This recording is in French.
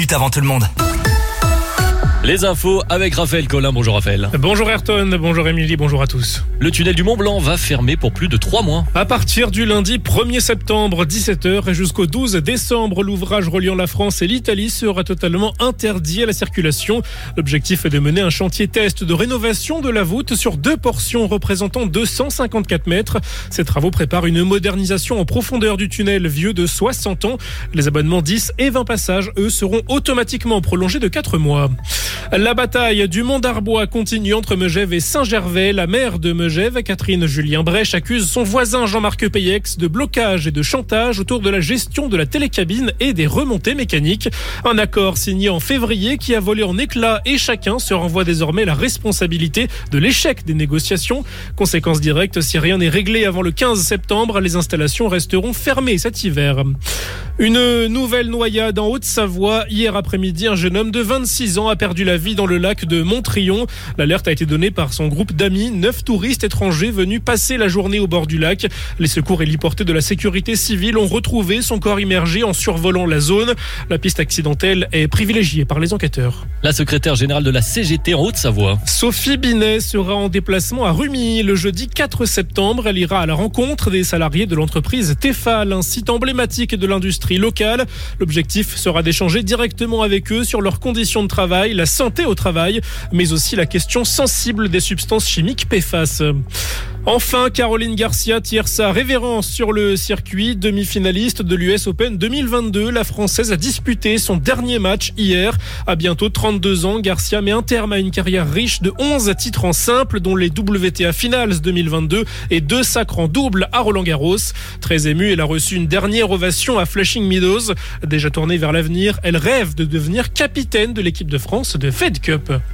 minutes avant tout le monde. Les infos avec Raphaël Collin. Bonjour Raphaël. Bonjour Ayrton, bonjour Émilie, bonjour à tous. Le tunnel du Mont Blanc va fermer pour plus de 3 mois. À partir du lundi 1er septembre, 17h et jusqu'au 12 décembre, l'ouvrage reliant la France et l'Italie sera totalement interdit à la circulation. L'objectif est de mener un chantier test de rénovation de la voûte sur 2 portions représentant 254 mètres. Ces travaux préparent une modernisation en profondeur du tunnel vieux de 60 ans. Les abonnements 10 et 20 passages, eux, seront automatiquement prolongés de 4 mois. La bataille du Mont d'Arbois continue entre Megève et Saint-Gervais. La maire de Megève, Catherine Julien-Brèche, accuse son voisin Jean-Marc Peyex de blocage et de chantage autour de la gestion de la télécabine et des remontées mécaniques. Un accord signé en février qui a volé en éclats et chacun se renvoie désormais la responsabilité de l'échec des négociations. Conséquence directe, si rien n'est réglé avant le 15 septembre, les installations resteront fermées cet hiver. Une nouvelle noyade en Haute-Savoie. Hier après-midi, un jeune homme de 26 ans a perdu la vie dans le lac de Montrion. L'alerte a été donnée par son groupe d'amis. 9 touristes étrangers venus passer la journée au bord du lac. Les secours héliportés de la sécurité civile ont retrouvé son corps immergé en survolant la zone. La piste accidentelle est privilégiée par les enquêteurs. La secrétaire générale de la CGT en Haute-Savoie, Sophie Binet, sera en déplacement à Rumilly le jeudi 4 septembre. Elle ira à la rencontre des salariés de l'entreprise Tefal, un site emblématique de l'industrie locale. L'objectif sera d'échanger directement avec eux sur leurs conditions de travail, la santé au travail, mais aussi la question sensible des substances chimiques PFAS. Enfin, Caroline Garcia tire sa révérence sur le circuit. Demi-finaliste de l'US Open 2022, la Française a disputé son dernier match hier. À bientôt 32 ans, Garcia met un terme à une carrière riche de 11 titres en simple, dont les WTA Finals 2022 et 2 sacres en double à Roland-Garros. Très émue, elle a reçu une dernière ovation à Flushing Meadows. Déjà tournée vers l'avenir, elle rêve de devenir capitaine de l'équipe de France de Fed Cup.